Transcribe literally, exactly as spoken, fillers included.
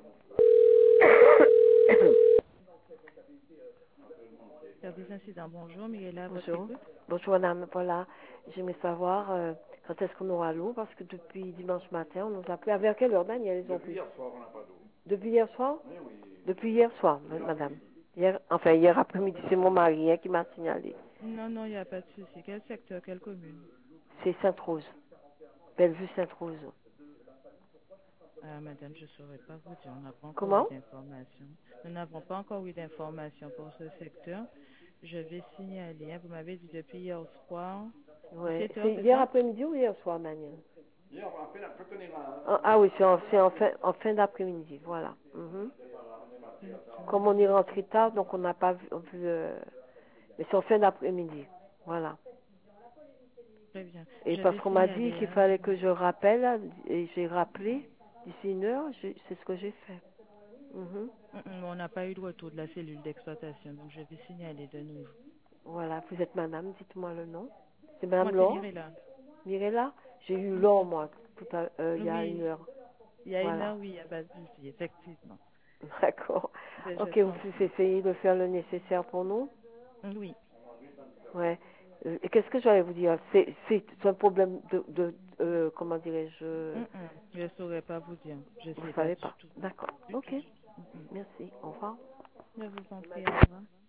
Service incident, bonjour, Mirella, à votre Bonjour. écoute. Bonjour madame, voilà. J'aimerais savoir euh, quand est-ce qu'on aura l'eau parce que depuis dimanche matin, on nous a appelé. Avec quelle heure, Daniel, ils ont Depuis pris hier soir, on n'a pas d'eau. Depuis hier soir Oui, oui. Depuis hier soir, ma- Hier madame. après-midi. Hier, enfin, hier après-midi, c'est mon mari hein, qui m'a signalé. Non, non, il n'y a pas de souci. Quel secteur, quelle commune? C'est Sainte-Rose. Bellevue Sainte-Rose. Ah, madame, je ne saurais pas vous dire. On n'a pas encore eu Comment d'informations. Nous n'avons pas encore eu d'informations pour ce secteur. Je vais signaler, hein, vous m'avez dit depuis hier soir, Ouais. dix-sept heures, C'est c'est hier ça? après-midi ou hier soir, Daniel Hier, en fait, quand on est là, ah, ah oui, c'est en, c'est en fin, en fin d'après-midi, voilà. Mhm. on est parti à sept Comme on est heures. rentré tard, donc on n'a pas vu, vu euh, mais c'est en fin d'après-midi, voilà. Très bien. Et Je parce vais qu'on m'a dit signaler, qu'il hein. fallait que je rappelle, et j'ai rappelé, d'ici une heure, je- c'est ce que j'ai fait. Mhm. Mm, mm, On n'a pas eu de retour de la cellule d'exploitation, donc je vais signaler de nouveau. Voilà, vous êtes madame, dites-moi le nom. C'est Moi, madame c'est Laure, Mirella. Mirella. J'ai eu Mm, Laure, mm. moi, tout à, euh, il y a une Oui, heure. il y a une Voilà, heure, oui, il n'y a pas de souci, effectivement. d'accord. Ben, je Ok, vous vous en pouvez prie. essayer de faire le nécessaire pour nous. Oui. Ouais. Euh, et qu'est-ce que j'allais vous dire C'est c'est c'est un problème de, de euh, comment dirais-je Mm, mm. Je ne saurais pas vous dire. Je ne Vous sais pas savez du pas. tout. D'accord. Du Ok. tout. Mm, mm. Merci. Au revoir. Je vous en prie, au revoir.